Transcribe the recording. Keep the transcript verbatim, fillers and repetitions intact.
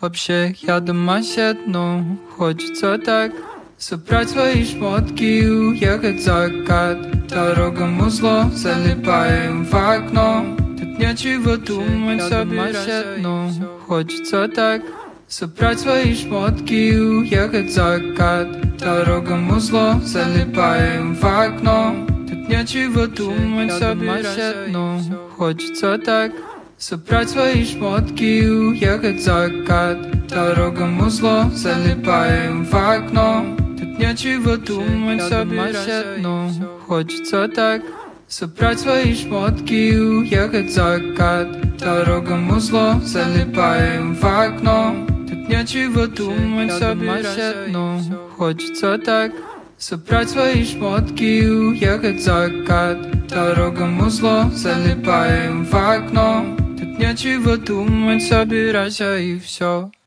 вообще я домосед, но хочется так собрать свои шмотки и уехать в закат. Дорогам узло, залипаем в окно. Тут нечего думать, собирайся, но хочется так собрать свои шмотки и уехать в закат. Дорогам узло, залипаем в окно. Тут нечего думать, собирайся, но хочется так собрать свои шмотки и уехать в закат. Дорогам узло, залипаем в окно. Тут нечего думать, собирайся, но хочется так собрать свои шмотки и уехать в закат. Дорогам узло, залипаем в окно. Тут нечего думать, собирайся, но хочется так собрать свои шмотки и уехать в закат. Дорогам узло, залипаем в окно. Тут нечего думать, собирайся и все.